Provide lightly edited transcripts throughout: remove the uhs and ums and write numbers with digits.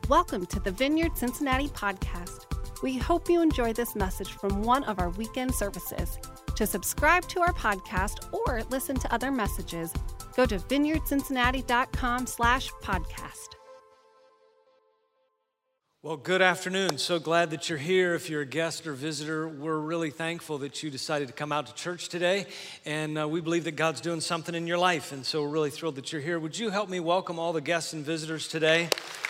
Welcome to the Vineyard Cincinnati podcast. We hope you enjoy this message from one of our weekend services. To subscribe to our podcast or listen to other messages, go to vineyardcincinnati.com/podcast. Well, good afternoon. So glad that you're here. If you're a guest or visitor, we're really thankful that you decided to come out to church today. And we believe that God's doing something in your life. And so we're really thrilled that you're here. Would you help me welcome all the guests and visitors today?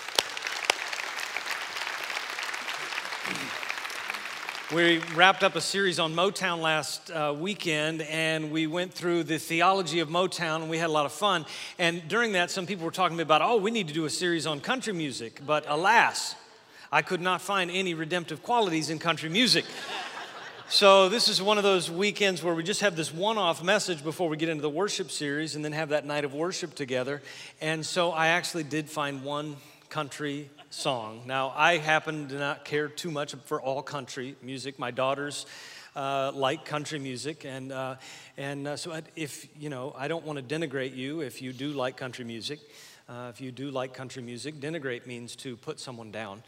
We wrapped up a series on Motown last weekend, and we went through the theology of Motown, and we had a lot of fun. And during that, some people were talking to me about, we need to do a series on country music. But alas, I could not find any redemptive qualities in country music. So this is one of those weekends where we just have this one-off message before we get into the worship series and then have that night of worship together. And so I actually did find one country song. Now, I happen to not care too much for all country music. My daughters like country music, and so if I don't want to denigrate you if you do like country music. If you do like country music, denigrate means to put someone down.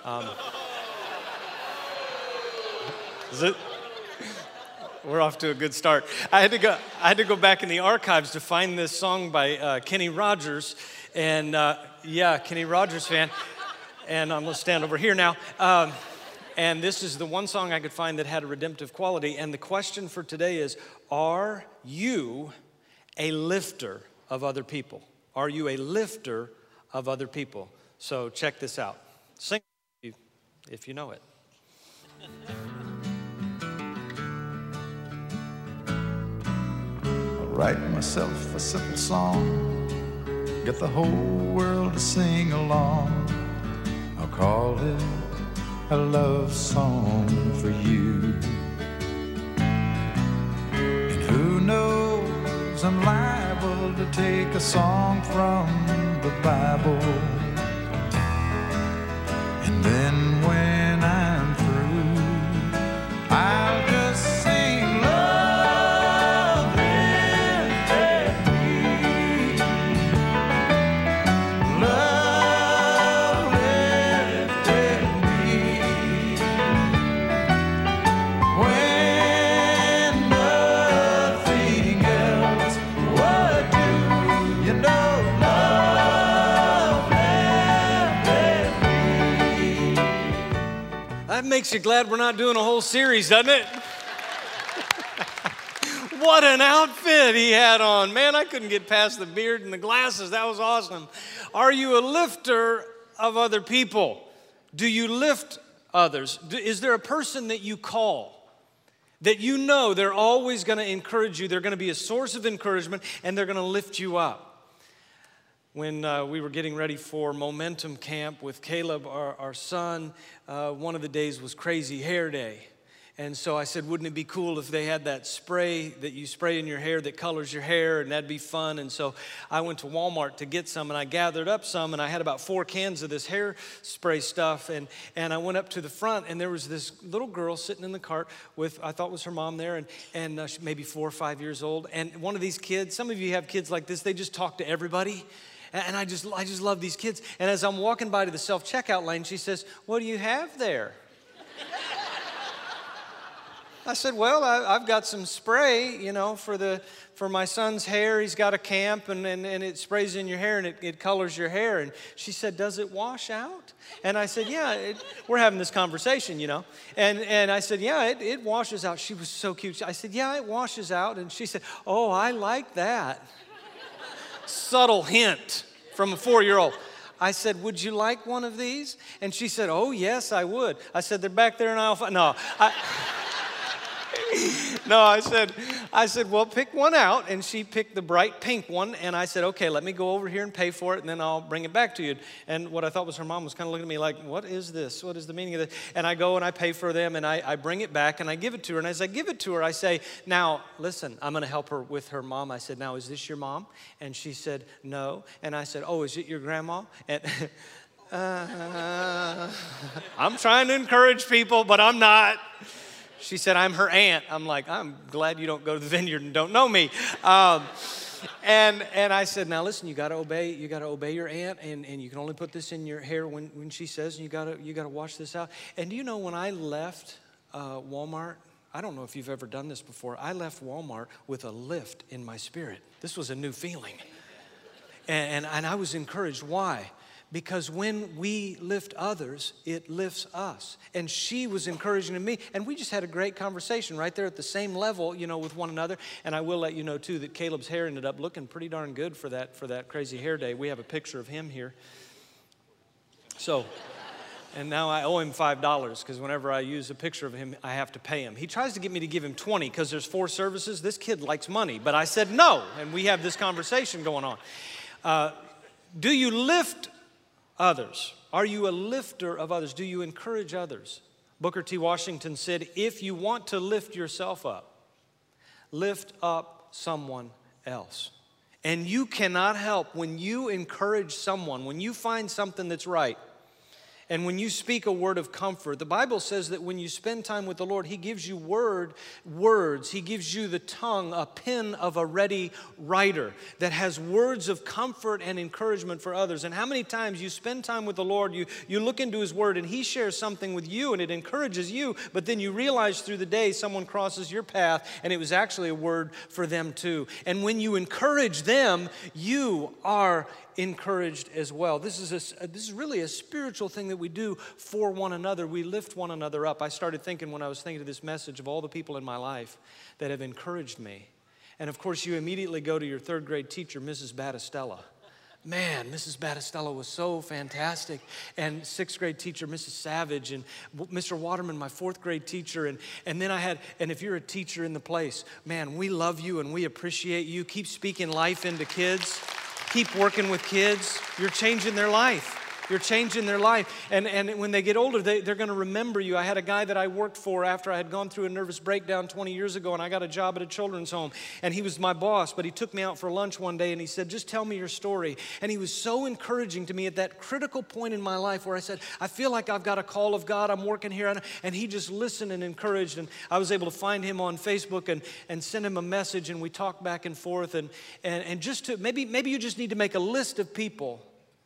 Is it? We're off to a good start. I had to go back in the archives to find this song by Kenny Rogers, and Kenny Rogers fan. And I'm going to stand over here now. And this is the one song I could find that had a redemptive quality. And the question for today is, are you a lifter of other people? Are you a lifter of other people? So check this out. Sing if you know it. I'll write myself a simple song, get the whole world to sing along. I'll call it a love song for you. And who knows, I'm liable to take a song from the Bible. And then when I'm through, I'll just sing love lifted me. Love lifted me. When nothing else would do, you know, love lifted me. That makes you glad we're not doing a whole series, doesn't it? What an outfit he had on. Man, I couldn't get past the beard and the glasses. That was awesome. Are you a lifter of other people? Do you lift others? Is there a person that you call that you know they're always going to encourage you, they're going to be a source of encouragement, and they're going to lift you up? When we were getting ready for Momentum Camp with Caleb, our son, one of the days was Crazy Hair Day. And so I said, wouldn't it be cool if they had that spray that you spray in your hair that colors your hair, and that'd be fun. And so I went to Walmart to get some, and I gathered up some, and I had about 4 cans of this hair spray stuff. And I went up to the front, and there was this little girl sitting in the cart with, I thought was her mom there, and she maybe 4 or 5 years old. And one of these kids, some of you have kids like this, they just talk to everybody. And I just love these kids. And as I'm walking by to the self-checkout lane, she says, "What do you have there?" I said, well, I've got some spray, for my son's hair. He's got a camp, and it sprays in your hair, and it colors your hair. And she said, does it wash out? And I said, yeah, we're having this conversation, And I said, yeah, it washes out. She was so cute. I said, yeah, it washes out. And she said, oh, I like that. Subtle hint from a 4-year-old. I said, would you like one of these? And she said, oh, yes, I would. I said, they're back there in aisle 5. No, I said, well, pick one out. And she picked the bright pink one. And I said, okay, let me go over here and pay for it, and then I'll bring it back to you. And what I thought was her mom was kind of looking at me like, what is this? What is the meaning of this? And I go and I pay for them, and I bring it back, and I give it to her. And as I give it to her, I say, now, listen, I'm going to help her with her mom. I said, now, is this your mom? And she said, no. And I said, oh, is it your grandma? And I'm trying to encourage people, but I'm not. She said, I'm her aunt. I'm like, I'm glad you don't go to the vineyard and don't know me. And I said, now listen, you got to obey your aunt, and you can only put this in your hair when she says, and you got to wash this out. And do you know, when I left Walmart, I don't know if you've ever done this before, I left Walmart with a lift in my spirit. This was a new feeling. And I was encouraged. Why? Because when we lift others, it lifts us. And she was encouraging to me. And we just had a great conversation right there at the same level, with one another. And I will let you know, too, that Caleb's hair ended up looking pretty darn good for that crazy hair day. We have a picture of him here. So, and now I owe him $5 because whenever I use a picture of him, I have to pay him. He tries to get me to give him 20 because there's 4 services. This kid likes money. But I said no, and we have this conversation going on. Do you lift others? Are you a lifter of others? Do you encourage others? Booker T. Washington said, if you want to lift yourself up, lift up someone else. And you cannot help when you encourage someone, when you find something that's right, and when you speak a word of comfort. The Bible says that when you spend time with the Lord, He gives you words. He gives you the tongue, a pen of a ready writer that has words of comfort and encouragement for others. And how many times you spend time with the Lord, you look into His Word and He shares something with you and it encourages you, but then you realize through the day someone crosses your path and it was actually a word for them too. And when you encourage them, you are encouraged as well. This is really a spiritual thing that we do for one another. We lift one another up. I started thinking when I was thinking of this message of all the people in my life that have encouraged me. And of course, you immediately go to your 3rd grade teacher, Mrs. Battistella. Man, Mrs. Battistella was so fantastic. And 6th grade teacher, Mrs. Savage, and Mr. Waterman, my 4th grade teacher. And then and if you're a teacher in the place, man, we love you and we appreciate you. Keep speaking life into kids. Keep working with kids. You're changing their life. You're changing their life. And when they get older, they're going to remember you. I had a guy that I worked for after I had gone through a nervous breakdown 20 years ago, and I got a job at a children's home. And he was my boss, but he took me out for lunch one day, and he said, just tell me your story. And he was so encouraging to me at that critical point in my life where I said, I feel like I've got a call of God. I'm working here. And he just listened and encouraged. And I was able to find him on Facebook and send him a message, and we talked back and forth. And just to, maybe you just need to make a list of people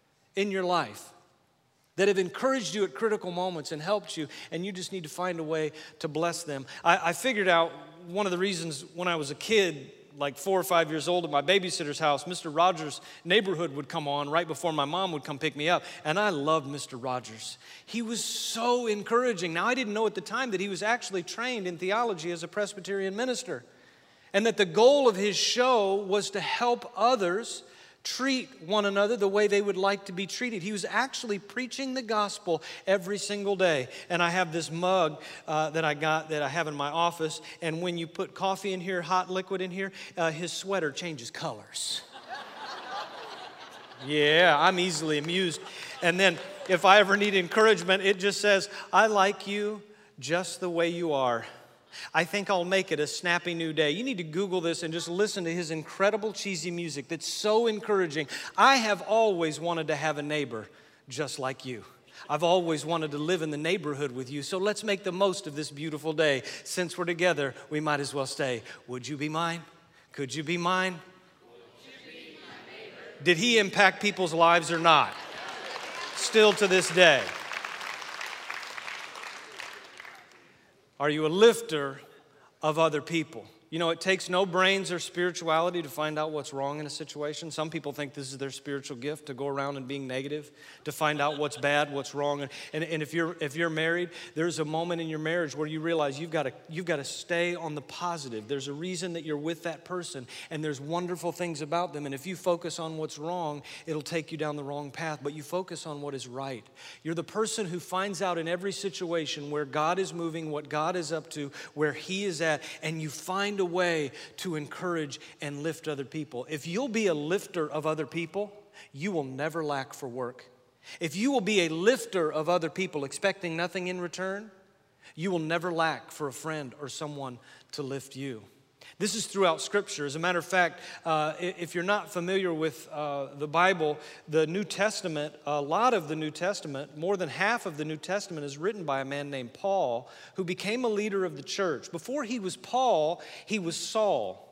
in your life that have encouraged you at critical moments and helped you, and you just need to find a way to bless them. I figured out one of the reasons when I was a kid, like 4 or 5 years old at my babysitter's house, Mr. Rogers' Neighborhood would come on right before my mom would come pick me up, and I loved Mr. Rogers. He was so encouraging. Now, I didn't know at the time that he was actually trained in theology as a Presbyterian minister, and that the goal of his show was to help others treat one another the way they would like to be treated. He was actually preaching the gospel every single day. And I have this mug that I have in my office. And when you put coffee in here, hot liquid in here, his sweater changes colors. Yeah, I'm easily amused. And then if I ever need encouragement, it just says, I like you just the way you are. I think I'll make it a snappy new day. You need to Google this and just listen to his incredible cheesy music that's so encouraging. I have always wanted to have a neighbor just like you. I've always wanted to live in the neighborhood with you. So let's make the most of this beautiful day. Since we're together, we might as well stay. Would you be mine? Could you be mine? Would you be my neighbor? Did he impact people's lives or not? Still to this day. Are you a lifter of other people? You know, it takes no brains or spirituality to find out what's wrong in a situation. Some people think this is their spiritual gift, to go around and being negative, to find out what's bad, what's wrong. And if you're married, there's a moment in your marriage where you realize you've got to stay on the positive. There's a reason that you're with that person, and there's wonderful things about them. And if you focus on what's wrong, it'll take you down the wrong path. But you focus on what is right. You're the person who finds out in every situation where God is moving, what God is up to, where He is at, and you find a way to encourage and lift other people. If you'll be a lifter of other people, you will never lack for work. If you will be a lifter of other people expecting nothing in return, you will never lack for a friend or someone to lift you. This is throughout Scripture. As a matter of fact, if you're not familiar with the Bible, the New Testament, a lot of the New Testament, more than half of the New Testament is written by a man named Paul, who became a leader of the church. Before he was Paul, he was Saul.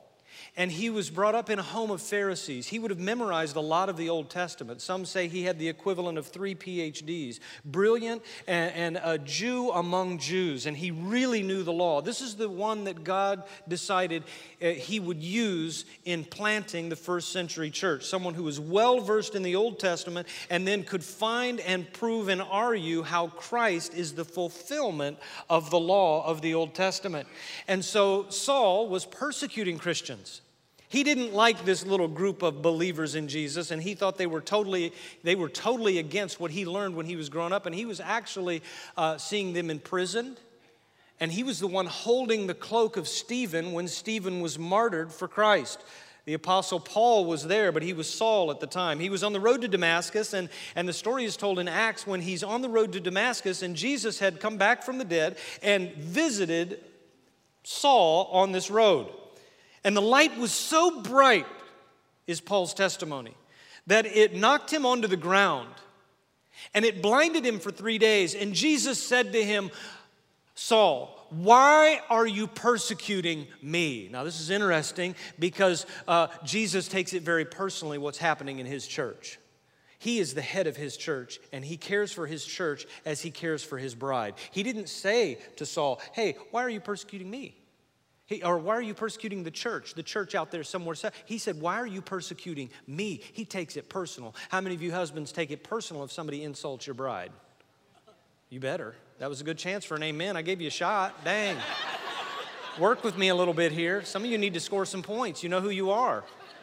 And he was brought up in a home of Pharisees. He would have memorized a lot of the Old Testament. Some say he had the equivalent of 3 PhDs. Brilliant and a Jew among Jews. And he really knew the law. This is the one that God decided he would use in planting the first century church. Someone who was well versed in the Old Testament and then could find and prove and argue how Christ is the fulfillment of the law of the Old Testament. And so Saul was persecuting Christians. He didn't like this little group of believers in Jesus, and he thought they were totally against what he learned when he was growing up, and he was actually seeing them imprisoned. And he was the one holding the cloak of Stephen when Stephen was martyred for Christ. The Apostle Paul was there, but he was Saul at the time. He was on the road to Damascus, and the story is told in Acts when he's on the road to Damascus, and Jesus had come back from the dead and visited Saul on this road. And the light was so bright, is Paul's testimony, that it knocked him onto the ground, and it blinded him for 3 days. And Jesus said to him, Saul, why are you persecuting me? Now, this is interesting because Jesus takes it very personally what's happening in his church. He is the head of his church, and he cares for his church as he cares for his bride. He didn't say to Saul, hey, why are you persecuting me? Or why are you persecuting the church out there somewhere? He said, why are you persecuting me? He takes it personal. How many of you husbands take it personal if somebody insults your bride? You better. That was a good chance for an amen. I gave you a shot. Dang. Work with me a little bit here. Some of you need to score some points. You know who you are.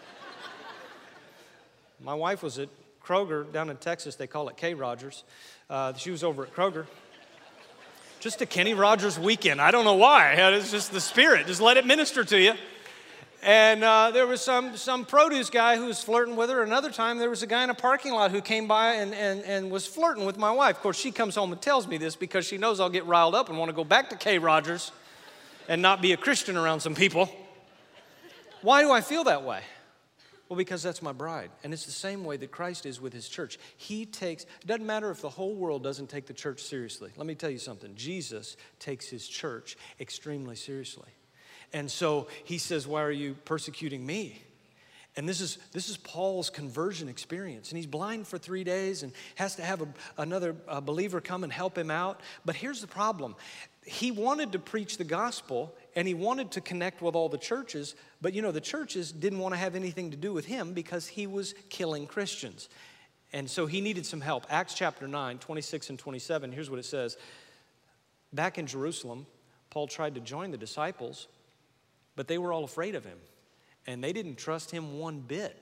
My wife was at Kroger down in Texas. They call it K. Rogers. She was over at Kroger. Just a Kenny Rogers weekend. I don't know why. It's just the Spirit. Just let it minister to you. And there was some produce guy who was flirting with her. Another time, there was a guy in a parking lot who came by and was flirting with my wife. Of course, she comes home and tells me this because she knows I'll get riled up and want to go back to K. Rogers and not be a Christian around some people. Why do I feel that way? Well, because that's my bride. And it's the same way that Christ is with his church. It doesn't matter if the whole world doesn't take the church seriously. Let me tell you something. Jesus takes his church extremely seriously. And so he says, why are you persecuting me? And this is Paul's conversion experience. And he's blind for 3 days and has to have another believer come and help him out. But here's the problem. He wanted to preach the gospel and he wanted to connect with all the churches. But the churches didn't want to have anything to do with him because he was killing Christians. And so he needed some help. Acts chapter 9, 26 and 27, here's what it says. Back in Jerusalem, Paul tried to join the disciples, but they were all afraid of him. And they didn't trust him one bit.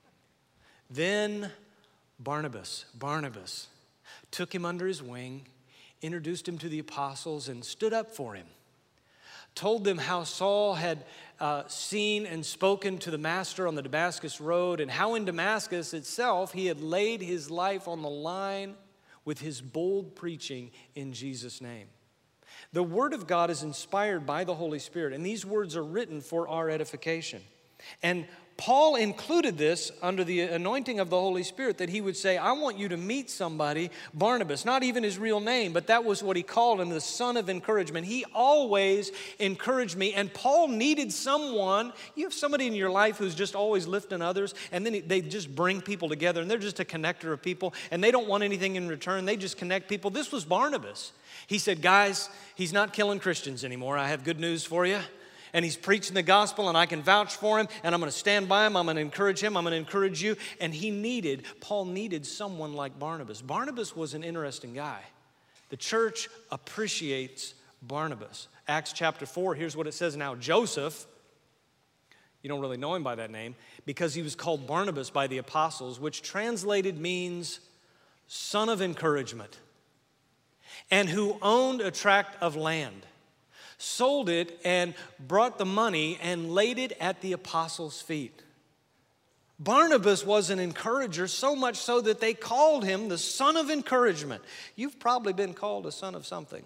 Then Barnabas took him under his wing, introduced him to the apostles, and stood up for him. Told them how Saul had seen and spoken to the master on the Damascus road, and how in Damascus itself he had laid his life on the line with his bold preaching in Jesus' name. The Word of God is inspired by the Holy Spirit, and these words are written for our edification. And Paul included this under the anointing of the Holy Spirit, that he would say, I want you to meet somebody, Barnabas, not even his real name, but that was what he called him, the son of encouragement. He always encouraged me, and Paul needed someone. You have somebody in your life who's just always lifting others, and then they just bring people together, and they're just a connector of people, and they don't want anything in return. They just connect people. This was Barnabas. He said, guys, he's not killing Christians anymore. I have good news for you. And he's preaching the gospel, and I can vouch for him, and I'm going to stand by him, I'm going to encourage him, I'm going to encourage you. And Paul needed someone like Barnabas. Barnabas was an interesting guy. The church appreciates Barnabas. Acts chapter 4, here's what it says now. Joseph, you don't really know him by that name, because he was called Barnabas by the apostles, which translated means son of encouragement, and who owned a tract of land, sold it and brought the money and laid it at the apostles' feet. Barnabas was an encourager, so much so that they called him the son of encouragement. You've probably been called a son of something.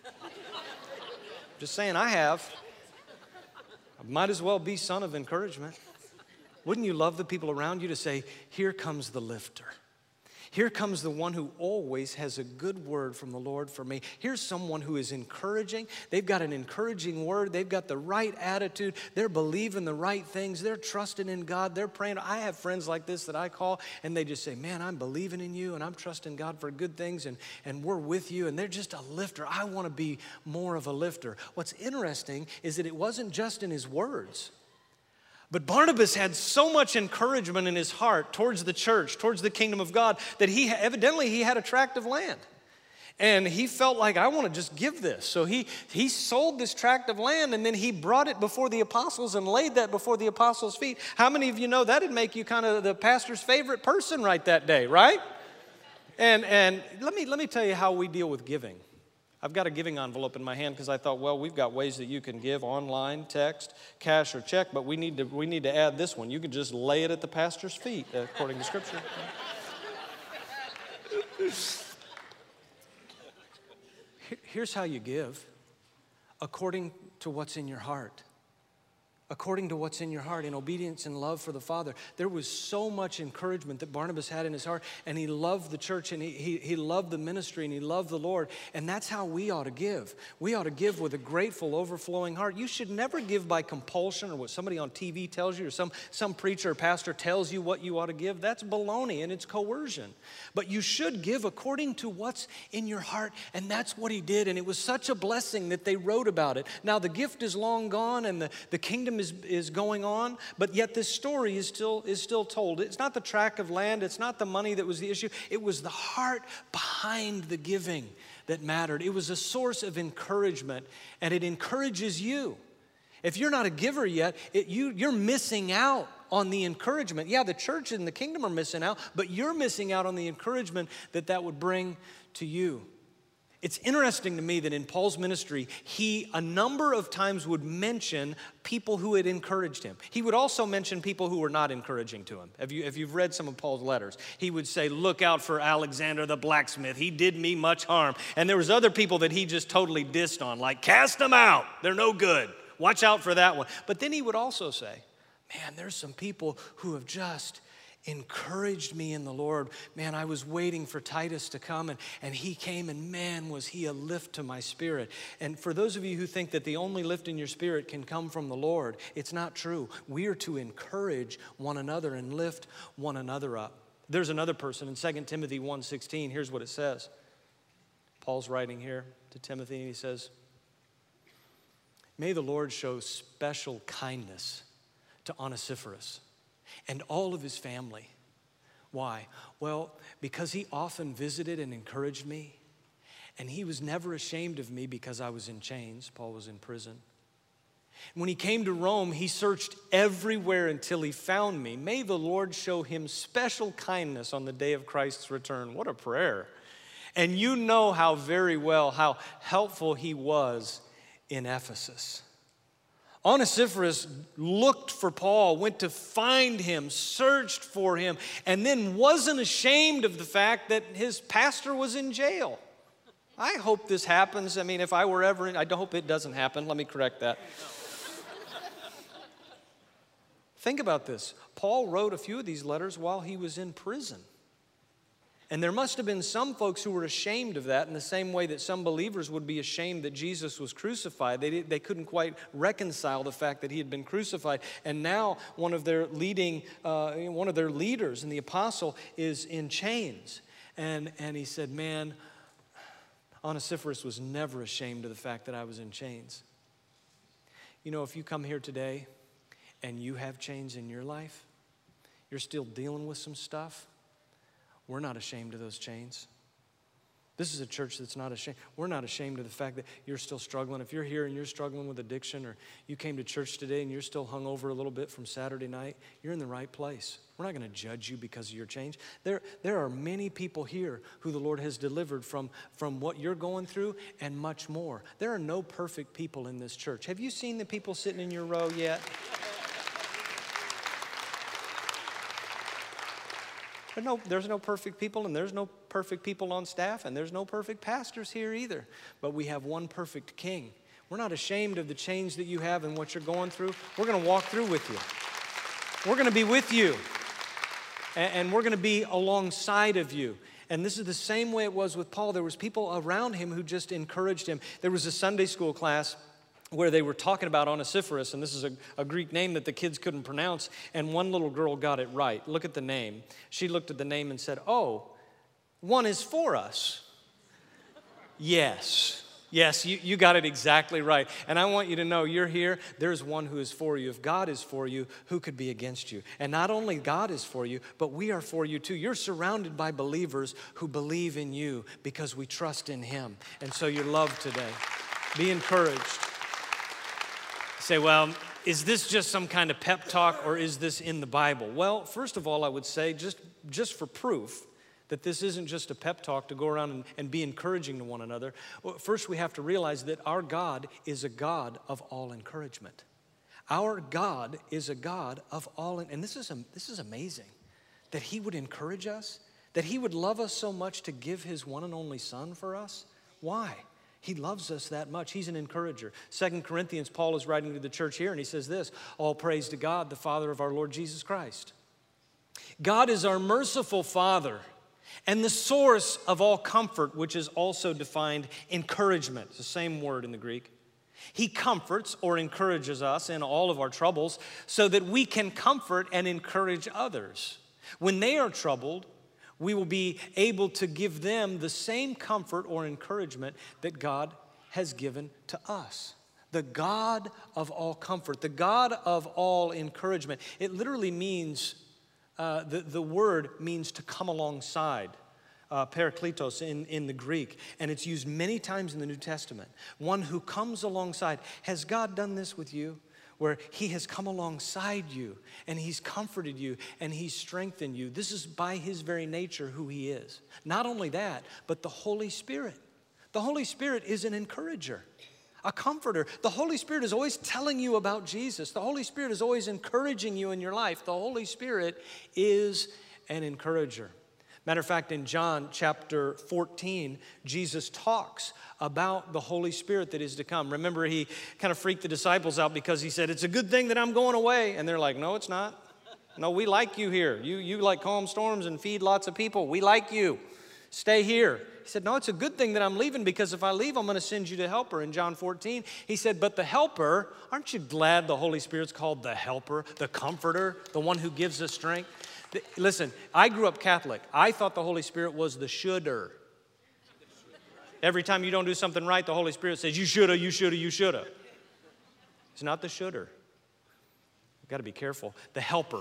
Just saying, I have. I might as well be son of encouragement. Wouldn't you love the people around you to say, here comes the lifter. Here comes the one who always has a good word from the Lord for me. Here's someone who is encouraging. They've got an encouraging word. They've got the right attitude. They're believing the right things. They're trusting in God. They're praying. I have friends like this that I call, and they just say, man, I'm believing in you, and I'm trusting God for good things, and we're with you, and they're just a lifter. I want to be more of a lifter. What's interesting is that it wasn't just in his words. But Barnabas had so much encouragement in his heart towards the church, towards the kingdom of God, that he had a tract of land. And he felt like, I want to just give this. So he sold this tract of land, and then he brought it before the apostles and laid that before the apostles' feet. How many of you know that'd make you kind of the pastor's favorite person right that day, right? And let me tell you how we deal with giving. I've got a giving envelope in my hand because I thought, well, we've got ways that you can give online, text, cash, or check, but we need to add this one. You can just lay it at the pastor's feet, according to Scripture. Here's how you give, according to what's in your heart. According to what's in your heart, in obedience and love for the Father. There was so much encouragement that Barnabas had in his heart, and he loved the church, and he loved the ministry, and he loved the Lord, and that's how we ought to give. We ought to give with a grateful, overflowing heart. You should never give by compulsion or what somebody on TV tells you or some preacher or pastor tells you what you ought to give. That's baloney, and it's coercion. But you should give according to what's in your heart, and that's what he did, and it was such a blessing that they wrote about it. Now, the gift is long gone, and the kingdom is going on, but yet this story is still told. It's not the tract of land, it's not the money that was the issue. It was the heart behind the giving that mattered. It was a source of encouragement, and it encourages you. If you're not a giver yet, you're missing out on the encouragement. Yeah, the church and the kingdom are missing out, but you're missing out on the encouragement that would bring to you. It's interesting to me that in Paul's ministry, he a number of times would mention people who had encouraged him. He would also mention people who were not encouraging to him. If you've read some of Paul's letters, he would say, look out for Alexander the blacksmith. He did me much harm. And there was other people that he just totally dissed on, like, cast them out. They're no good. Watch out for that one. But then he would also say, man, there's some people who have just encouraged me in the Lord. Man, I was waiting for Titus to come, and he came, and man, was he a lift to my spirit. And for those of you who think that the only lift in your spirit can come from the Lord, it's not true. We are to encourage one another and lift one another up. There's another person in 2 Timothy 1:16. Here's what it says. Paul's writing here to Timothy, and he says, may the Lord show special kindness to Onesiphorus and all of his family. Why? Well, because he often visited and encouraged me, and he was never ashamed of me because I was in chains. Paul was in prison. When he came to Rome, he searched everywhere until he found me. May the Lord show him special kindness on the day of Christ's return. What a prayer. And you know how helpful he was in Ephesus. Onesiphorus looked for Paul, went to find him, searched for him, and then wasn't ashamed of the fact that his pastor was in jail. I hope this happens. I mean, if I were ever in, I hope it doesn't happen. Let me correct that. Think about this. Paul wrote a few of these letters while he was in prison. And there must have been some folks who were ashamed of that in the same way that some believers would be ashamed that Jesus was crucified. They couldn't quite reconcile the fact that he had been crucified. And now one of their leaders and the apostle is in chains. And he said, man, Onesiphorus was never ashamed of the fact that I was in chains. You know, if you come here today and you have chains in your life, you're still dealing with some stuff, we're not ashamed of those chains. This is a church that's not ashamed. We're not ashamed of the fact that you're still struggling. If you're here and you're struggling with addiction, or you came to church today and you're still hung over a little bit from Saturday night, you're in the right place. We're not going to judge you because of your change. There are many people here who the Lord has delivered from what you're going through and much more. There are no perfect people in this church. Have you seen the people sitting in your row yet? There's no perfect people, and there's no perfect people on staff, and there's no perfect pastors here either. But we have one perfect King. We're not ashamed of the change that you have and what you're going through. We're going to walk through with you. We're going to be with you. and we're going to be alongside of you. And this is the same way it was with Paul. There was people around him who just encouraged him. There was a Sunday school class where they were talking about Onesiphorus, and this is a Greek name that the kids couldn't pronounce, and one little girl got it right. Look at the name. She looked at the name and said, "Oh, one is for us." Yes, you got it exactly right. And I want you to know, you're here, there's one who is for you. If God is for you, who could be against you? And not only God is for you, but we are for you too. You're surrounded by believers who believe in you because we trust in Him. And so you're loved today. Be encouraged. Say, well, is this just some kind of pep talk, or is this in the Bible? Well, first of all, I would say, just for proof that this isn't just a pep talk to go around and be encouraging to one another, first we have to realize that our God is a God of all encouragement. Our God is a God of all, and this is amazing, that He would encourage us, that He would love us so much to give His one and only Son for us. Why? He loves us that much. He's an encourager. 2 Corinthians, Paul is writing to the church here, and he says this: all praise to God, the Father of our Lord Jesus Christ. God is our merciful Father and the source of all comfort, which is also defined encouragement. It's the same word in the Greek. He comforts or encourages us in all of our troubles so that we can comfort and encourage others. When they are troubled, we will be able to give them the same comfort or encouragement that God has given to us. The God of all comfort, the God of all encouragement. It literally means, the word means to come alongside. Parakletos in the Greek, and it's used many times in the New Testament. One who comes alongside. Has God done this with you? Where He has come alongside you, and He's comforted you, and He's strengthened you. This is by His very nature who He is. Not only that, but the Holy Spirit. The Holy Spirit is an encourager, a comforter. The Holy Spirit is always telling you about Jesus. The Holy Spirit is always encouraging you in your life. The Holy Spirit is an encourager. Matter of fact, in John chapter 14, Jesus talks about the Holy Spirit that is to come. Remember, He kind of freaked the disciples out because He said, "It's a good thing that I'm going away." And they're like, "No, it's not. No, we like you here. You like calm storms and feed lots of people. We like you. Stay here." He said, "No, it's a good thing that I'm leaving, because if I leave, I'm going to send you the Helper." In John 14, He said, "But the Helper, aren't you glad the Holy Spirit's called the Helper, the Comforter, the one who gives us strength?" Listen, I grew up Catholic. I thought the Holy Spirit was the shoulder. Every time you don't do something right, the Holy Spirit says, "You shoulda, you shoulda, you shoulda." It's not the shoulder. You've got to be careful. The Helper.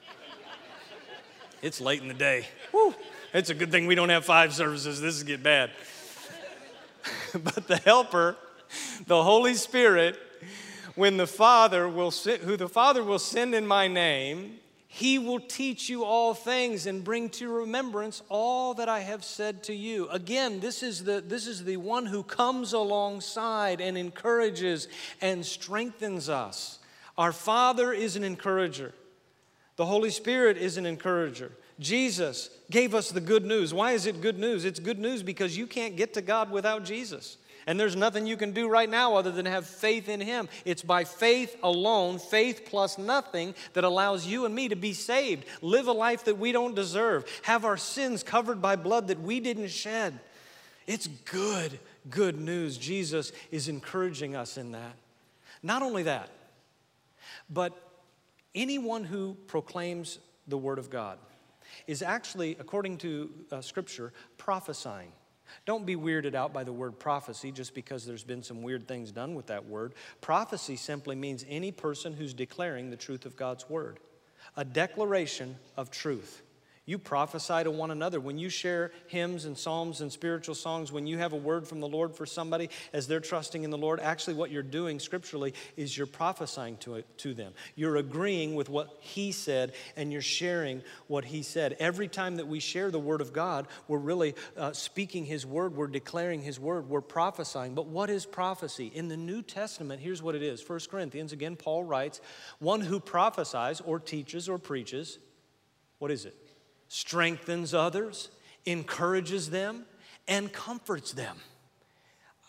It's late in the day. Woo. It's a good thing we don't have 5 services. This is getting bad. But the Helper, the Holy Spirit, who the Father will send in my name, He will teach you all things and bring to remembrance all that I have said to you. Again, this is the one who comes alongside and encourages and strengthens us. Our Father is an encourager. The Holy Spirit is an encourager. Jesus gave us the good news. Why is it good news? It's good news because you can't get to God without Jesus. And there's nothing you can do right now other than have faith in Him. It's by faith alone, faith plus nothing, that allows you and me to be saved, live a life that we don't deserve, have our sins covered by blood that we didn't shed. It's good news. Jesus is encouraging us in that. Not only that, but anyone who proclaims the Word of God is actually, according to Scripture, prophesying. Don't be weirded out by the word prophecy just because there's been some weird things done with that word. Prophecy simply means any person who's declaring the truth of God's Word. A declaration of truth. You prophesy to one another. When you share hymns and psalms and spiritual songs, when you have a word from the Lord for somebody as they're trusting in the Lord, actually what you're doing scripturally is you're prophesying to them. You're agreeing with what He said, and you're sharing what He said. Every time that we share the Word of God, we're really speaking His Word. We're declaring His Word. We're prophesying. But what is prophecy? In the New Testament, here's what it is. 1 Corinthians, again, Paul writes, one who prophesies or teaches or preaches, what is it? Strengthens others, encourages them, and comforts them.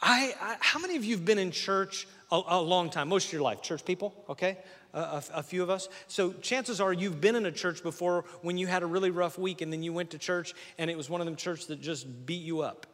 How many of you have been in church a long time? Most of your life, church people, okay? A few of us. So chances are you've been in a church before when you had a really rough week and then you went to church and it was one of them churches that just beat you up.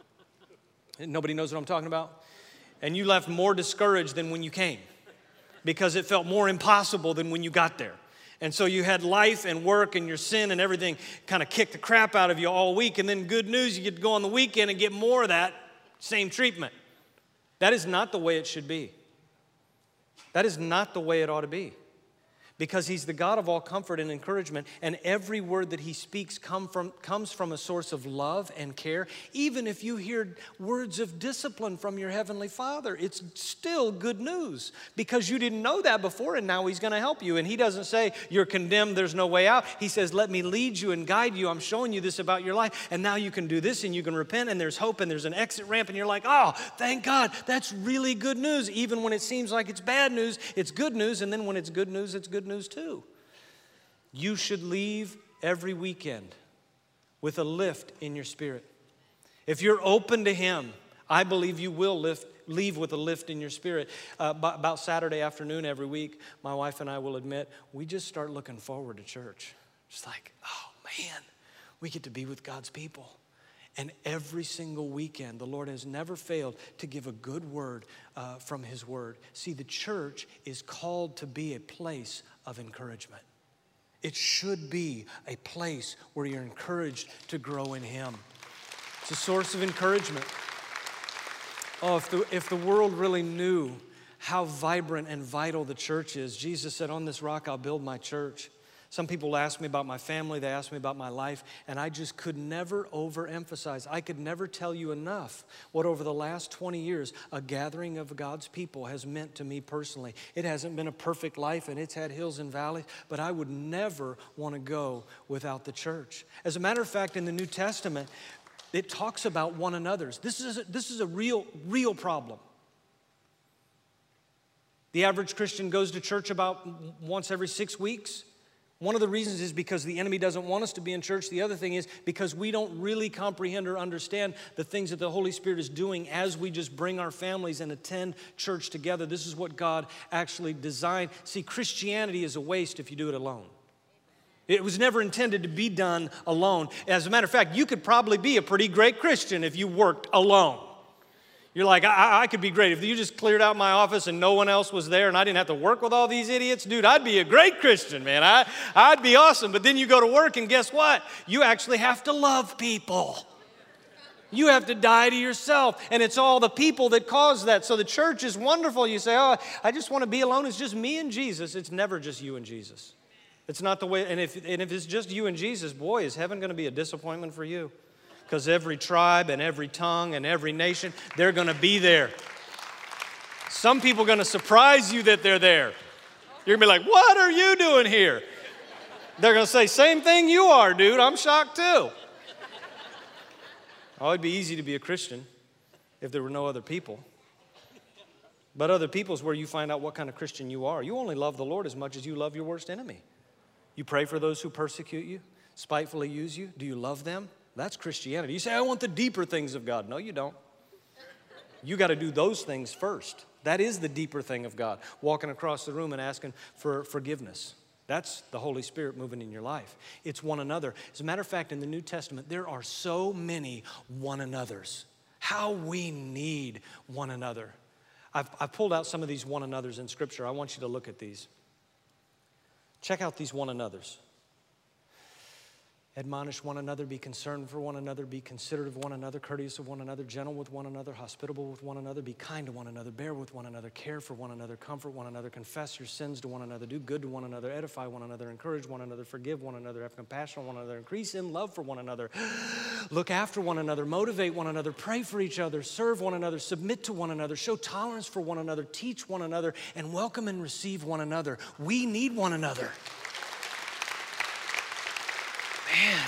Nobody knows what I'm talking about? And you left more discouraged than when you came because it felt more impossible than when you got there. And so you had life and work and your sin and everything kind of kick the crap out of you all week. And then good news, you get to go on the weekend and get more of that same treatment. That is not the way it should be. That is not the way it ought to be. Because he's the God of all comfort and encouragement, and every word that he speaks comes from a source of love and care. Even if you hear words of discipline from your heavenly Father, it's still good news because you didn't know that before, and now he's going to help you. And he doesn't say, you're condemned, there's no way out. He says, let me lead you and guide you. I'm showing you this about your life, and now you can do this, and you can repent, and there's hope, and there's an exit ramp, and you're like, oh, thank God, that's really good news. Even when it seems like it's bad news, it's good news, and then when it's good news, it's good news too. You should leave every weekend with a lift in your spirit. If you're open to him, I believe you will leave with a lift in your spirit. About Saturday afternoon every week, my wife and I will admit, we just start looking forward to church. It's like, oh man, we get to be with God's people. And every single weekend, the Lord has never failed to give a good word from his word. See, the church is called to be a place of encouragement. It should be a place where you're encouraged to grow in him. It's a source of encouragement. Oh, if the world really knew how vibrant and vital the church is, Jesus said, on this rock I'll build my church. Some people ask me about my family, they ask me about my life, and I just could never overemphasize. I could never tell you enough what over the last 20 years a gathering of God's people has meant to me personally. It hasn't been a perfect life, and it's had hills and valleys, but I would never want to go without the church. As a matter of fact, in the New Testament, it talks about one another's. This is a real problem. The average Christian goes to church about once every 6 weeks. One of the reasons is because the enemy doesn't want us to be in church. The other thing is because we don't really comprehend or understand the things that the Holy Spirit is doing as we just bring our families and attend church together. This is what God actually designed. See, Christianity is a waste if you do it alone. It was never intended to be done alone. As a matter of fact, you could probably be a pretty great Christian if you worked alone. You're like, I could be great. If you just cleared out my office and no one else was there and I didn't have to work with all these idiots, dude, I'd be a great Christian, man. I'd be awesome. But then you go to work and guess what? You actually have to love people. You have to die to yourself. And it's all the people that cause that. So the church is wonderful. You say, oh, I just want to be alone. It's just me and Jesus. It's never just you and Jesus. It's not the way. And if it's just you and Jesus, boy, is heaven going to be a disappointment for you. Because every tribe and every tongue and every nation, they're going to be there. Some people are going to surprise you that they're there. You're going to be like, what are you doing here? They're going to say, same thing you are, dude. I'm shocked too. Oh, it'd be easy to be a Christian if there were no other people. But other people is where you find out what kind of Christian you are. You only love the Lord as much as you love your worst enemy. You pray for those who persecute you, spitefully use you. Do you love them? That's Christianity. You say, I want the deeper things of God. No, you don't. You got to do those things first. That is the deeper thing of God. Walking across the room and asking for forgiveness. That's the Holy Spirit moving in your life. It's one another. As a matter of fact, in the New Testament, there are so many one another's. How we need one another. I've pulled out some of these one another's in Scripture. I want you to look at these. Check out these one another's. Admonish one another, be concerned for one another, be considerate of one another, courteous of one another, gentle with one another, hospitable with one another, be kind to one another, bear with one another, care for one another, comfort one another, confess your sins to one another, do good to one another, edify one another, encourage one another, forgive one another, have compassion on one another, increase in love for one another, look after one another, motivate one another, pray for each other, serve one another, submit to one another, show tolerance for one another, teach one another, and welcome and receive one another. We need one another. Man.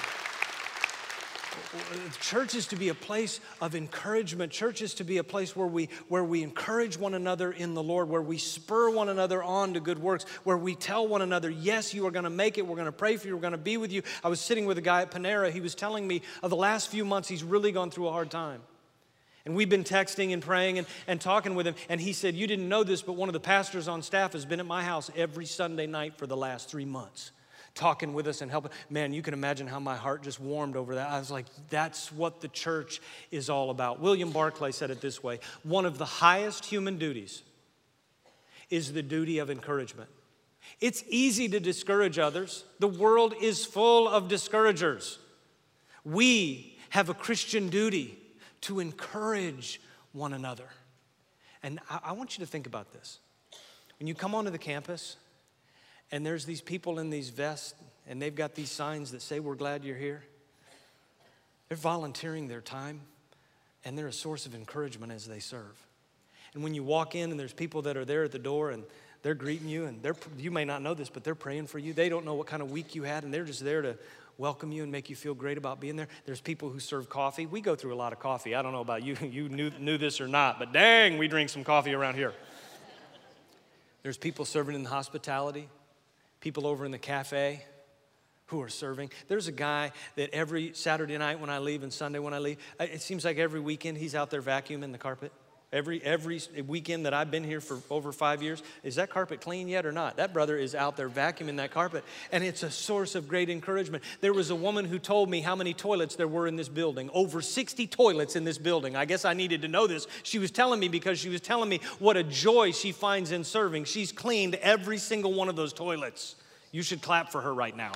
Church is to be a place of encouragement. Church is to be a place where we encourage one another in the Lord, where we spur one another on to good works, where we tell one another, yes, you are going to make it. We're going to pray for you. We're going to be with you. I was sitting with a guy at Panera. He was telling me of the last few months he's really gone through a hard time. And we've been texting and praying and talking with him. And he said, you didn't know this, but one of the pastors on staff has been at my house every Sunday night for the last 3 months, talking with us and helping. Man, you can imagine how my heart just warmed over that. I was like, that's what the church is all about. William Barclay said it this way: one of the highest human duties is the duty of encouragement. It's easy to discourage others. The world is full of discouragers. We have a Christian duty to encourage one another. And I want you to think about this. When you come onto the campus and there's these people in these vests and they've got these signs that say, we're glad you're here. They're volunteering their time and they're a source of encouragement as they serve. And when you walk in and there's people that are there at the door and they're greeting you and you may not know this, but they're praying for you. They don't know what kind of week you had and they're just there to welcome you and make you feel great about being there. There's people who serve coffee. We go through a lot of coffee. I don't know about you. You knew this or not, but dang, we drink some coffee around here. There's people serving in the hospitality, people over in the cafe who are serving. There's a guy that every Saturday night when I leave and Sunday when I leave, it seems like every weekend he's out there vacuuming the carpet. Every weekend that I've been here for over 5 years, is that carpet clean yet or not? That brother is out there vacuuming that carpet, and it's a source of great encouragement. There was a woman who told me how many toilets there were in this building. Over 60 toilets in this building. I guess I needed to know this. She was telling me because she was telling me what a joy she finds in serving. She's cleaned every single one of those toilets. You should clap for her right now.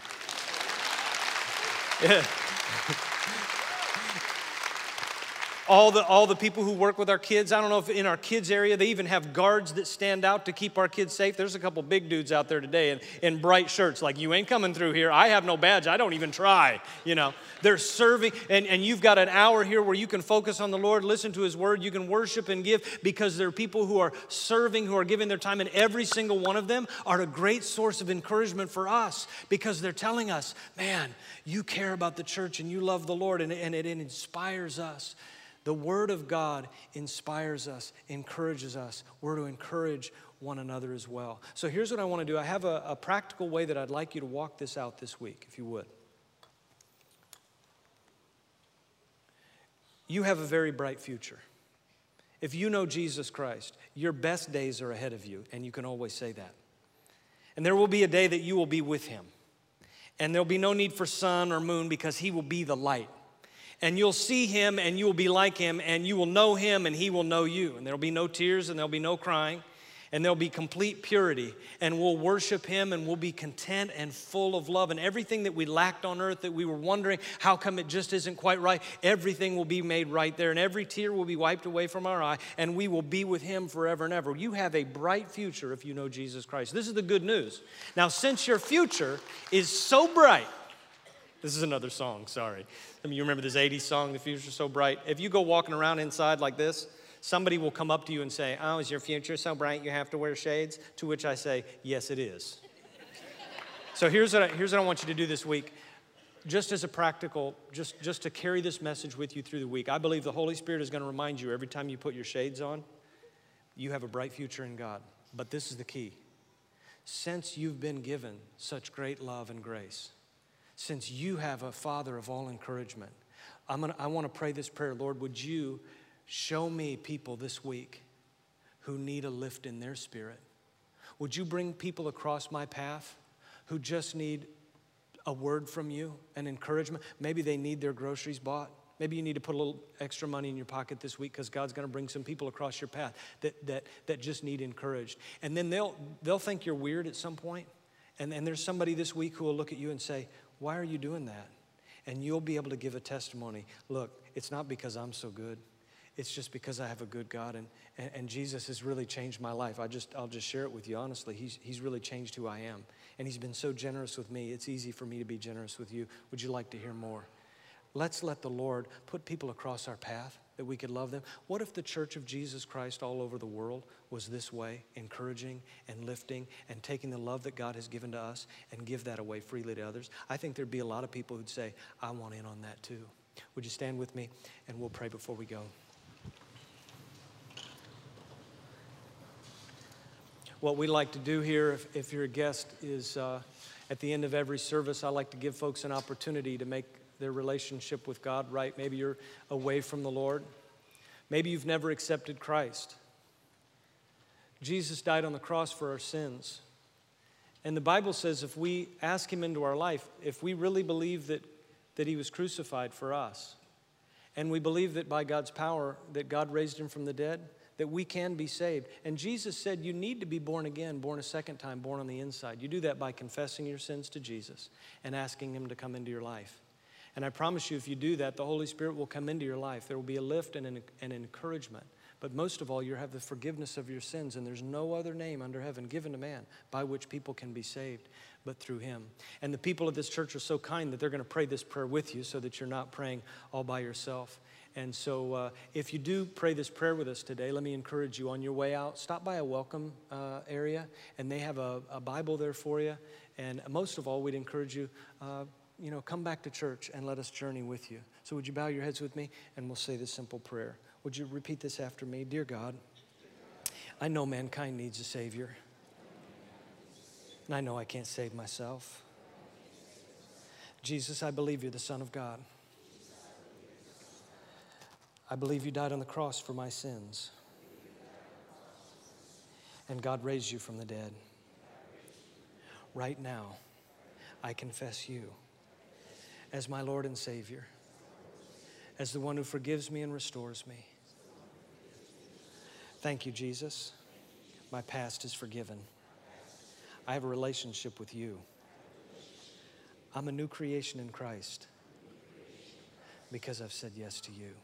Yeah. All the people who work with our kids, I don't know if in our kids area, they even have guards that stand out to keep our kids safe. There's a couple big dudes out there today in bright shirts, like, you ain't coming through here. I have no badge. I don't even try, you know. They're serving, and you've got an hour here where you can focus on the Lord, listen to His Word. You can worship and give because there are people who are serving, who are giving their time, and every single one of them are a great source of encouragement for us because they're telling us, man, you care about the church and you love the Lord, and it inspires us. The Word of God inspires us, encourages us. We're to encourage one another as well. So here's what I want to do. I have a practical way that I'd like you to walk this out this week, if you would. You have a very bright future. If you know Jesus Christ, your best days are ahead of you, and you can always say that. And there will be a day that you will be with Him. And there'll be no need for sun or moon because He will be the light. And you'll see Him and you will be like Him and you will know Him and He will know you. And there'll be no tears and there'll be no crying and there'll be complete purity. And we'll worship Him and we'll be content and full of love. And everything that we lacked on earth that we were wondering, how come it just isn't quite right? Everything will be made right there and every tear will be wiped away from our eye and we will be with Him forever and ever. You have a bright future if you know Jesus Christ. This is the good news. Now, since your future is so bright, this is another song, sorry. Some of you remember this 80s song, The Future's So Bright. If you go walking around inside like this, somebody will come up to you and say, oh, is your future so bright you have to wear shades? To which I say, yes, it is. So here's what I want you to do this week. Just as a practical, just to carry this message with you through the week. I believe the Holy Spirit is going to remind you every time you put your shades on, you have a bright future in God. But this is the key. Since you've been given such great love and grace, since you have a Father of all encouragement, I want to pray this prayer. Lord, would you show me people this week who need a lift in their spirit? Would you bring people across my path who just need a word from you, an encouragement? Maybe they need their groceries bought. Maybe you need to put a little extra money in your pocket this week because God's going to bring some people across your path that just need encouraged. And then they'll think you're weird at some point. And there's somebody this week who will look at you and say, why are you doing that? And you'll be able to give a testimony. Look, it's not because I'm so good. It's just because I have a good God. And Jesus has really changed my life. I'll just share it with you honestly. He's really changed who I am. And He's been so generous with me. It's easy for me to be generous with you. Would you like to hear more? Let's let the Lord put people across our path that we could love them. What if the Church of Jesus Christ all over the world was this way, encouraging and lifting and taking the love that God has given to us and give that away freely to others? I think there'd be a lot of people who'd say, I want in on that too. Would you stand with me and we'll pray before we go. What we like to do here, if you're a guest, is at the end of every service, I like to give folks an opportunity to make their relationship with God right. Maybe you're away from the Lord. Maybe you've never accepted Christ. Jesus died on the cross for our sins. And the Bible says if we ask him into our life, if we really believe that he was crucified for us, and we believe that by God's power that God raised him from the dead, that we can be saved. And Jesus said you need to be born again, born a second time, born on the inside. You do that by confessing your sins to Jesus and asking him to come into your life. And I promise you, if you do that, the Holy Spirit will come into your life. There will be a lift and an encouragement. But most of all, you have the forgiveness of your sins, and there's no other name under heaven given to man by which people can be saved but through him. And the people of this church are so kind that they're going to pray this prayer with you so that you're not praying all by yourself. And so if you do pray this prayer with us today, let me encourage you on your way out, stop by a welcome area, and they have a Bible there for you. And most of all, we'd encourage you, come back to church and let us journey with you. So would you bow your heads with me, and we'll say this simple prayer. Would you repeat this after me? Dear God, I know mankind needs a Savior, and I know I can't save myself. Jesus, I believe you're the Son of God. I believe you died on the cross for my sins, and God raised you from the dead. Right now, I confess you as my Lord and Savior, as the one who forgives me and restores me. Thank you, Jesus. My past is forgiven. I have a relationship with you. I'm a new creation in Christ because I've said yes to you.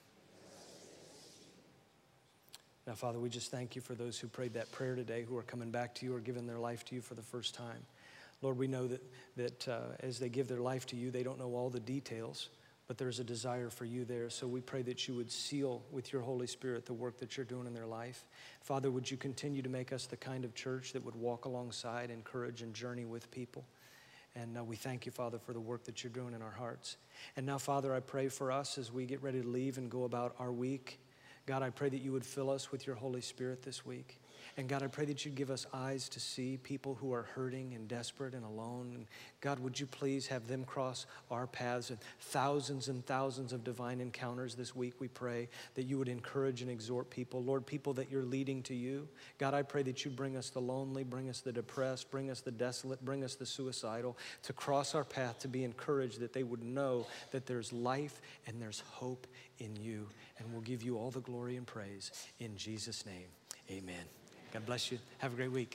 Now, Father, we just thank you for those who prayed that prayer today, who are coming back to you or giving their life to you for the first time. Lord, we know that as they give their life to you, they don't know all the details, but there's a desire for you there. So we pray that you would seal with your Holy Spirit the work that you're doing in their life. Father, would you continue to make us the kind of church that would walk alongside, encourage, and journey with people? And we thank you, Father, for the work that you're doing in our hearts. And now, Father, I pray for us as we get ready to leave and go about our week. God, I pray that you would fill us with your Holy Spirit this week. And God, I pray that you'd give us eyes to see people who are hurting and desperate and alone. And God, would you please have them cross our paths, and thousands of divine encounters this week, we pray, that you would encourage and exhort people. Lord, people that you're leading to you. God, I pray that you bring us the lonely, bring us the depressed, bring us the desolate, bring us the suicidal, to cross our path, to be encouraged, that they would know that there's life and there's hope in you. And we'll give you all the glory and praise in Jesus' name. Amen. God bless you. Have a great week.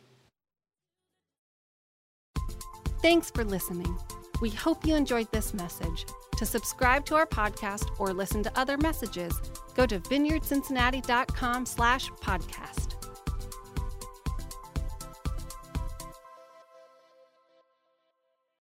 Thanks for listening. We hope you enjoyed this message. To subscribe to our podcast or listen to other messages, go to vineyardcincinnati.com/podcast.